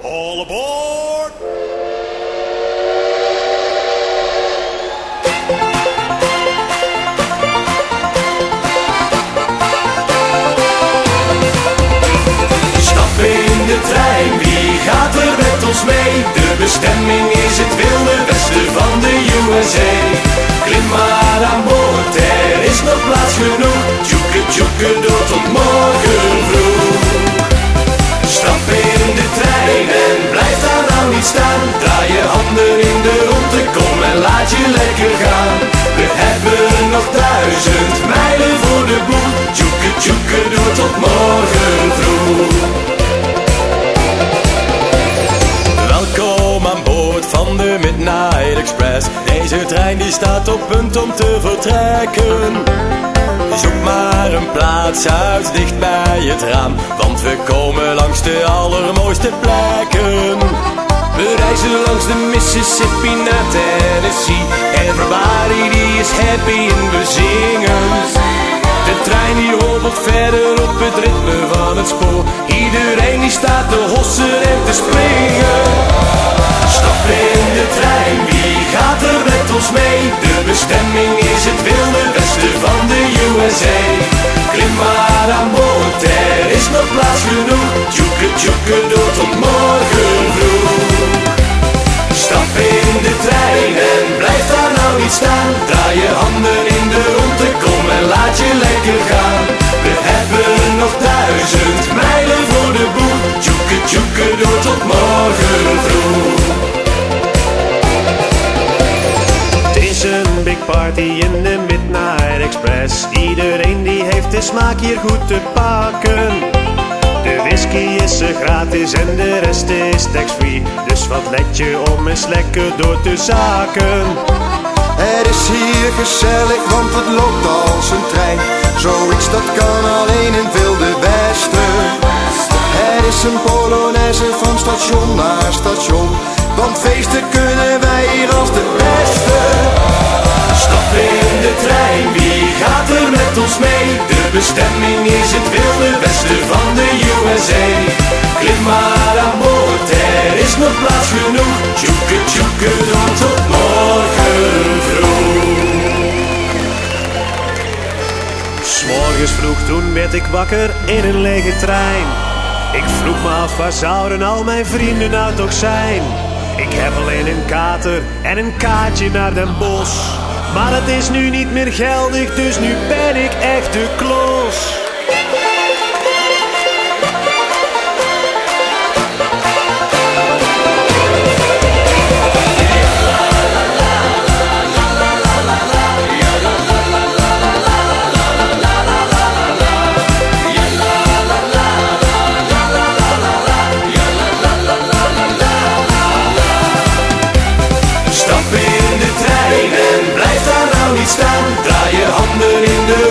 All aboard! Stap in de trein, wie gaat er met ons mee? De bestemming is het wilde westen van de USA. Klim maar aan boord, er is nog plaats genoeg. Tjoeke tjoeke door tot morgen vroeg. Stap in de trein en blijf daar nou niet staan. Draai je handen in de ronde, kom en laat je lekker gaan. We hebben nog 1000 mijlen voor de boeg. Tjoeke tjoeke door tot morgen vroeg. Welkom aan boord van de Midnight Express. Deze trein die staat op punt om te vertrekken. Zoek maar een plaats uit dicht bij het raam, want we komen langs de allermooiste plekken. We reizen langs de Mississippi naar Tennessee. Everybody die is happy en we zingen. De trein die hobbelt verder op het ritme van het spoor. Iedereen die staat te hossen en te springen. Stap in de trein, wie gaat er met ons mee? De bestemming is het wilde westen van de USA. Klim maar aan boord, er is nog plaats genoeg. Tjoeke tjoeke door tot morgen vroeg. Stap in de trein en blijf daar nou niet staan. Draai je handen in de ronde, kom en laat je lekker gaan. We hebben nog 1000 mijlen voor de boeg. Tjoeke tjoeke door tot morgen vroeg. Het is een big party in de Midnight Express. Iedereen die heeft de smaak hier goed te pakken. De whisky is er gratis en de rest is tax-free. Dus wat let je om eens lekker door te zaken. Het is hier gezellig, want het loopt als een trein. Zoiets dat kan alleen in Wilde Westen. Het is een polonaise van station naar station, want feesten kunnen wij hier als de beste. Stap in de trein, wie gaat er met ons mee? De bestemming is het wilde westen van de USA. Klim maar aan boord, er is nog plaats genoeg. Tjoeke tjoeke door tot morgen vroeg. 'S Morgens vroeg toen werd ik wakker in een lege trein. Ik vroeg me af, waar zouden al mijn vrienden nou toch zijn? Ik heb alleen een kater en een kaartje naar Den Bosch. Maar het is nu niet meer geldig, dus nu ben ik echt de klos. Stap in de trein en blijf daar nou niet staan. Draai je handen in de